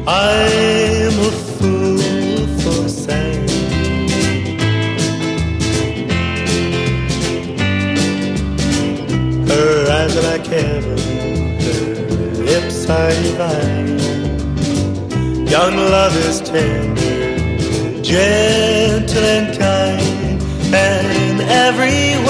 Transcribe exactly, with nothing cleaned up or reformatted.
I'm a fool for sand. Her eyes are like heaven, her lips are divine. Young love is tender, gentle and kind, and every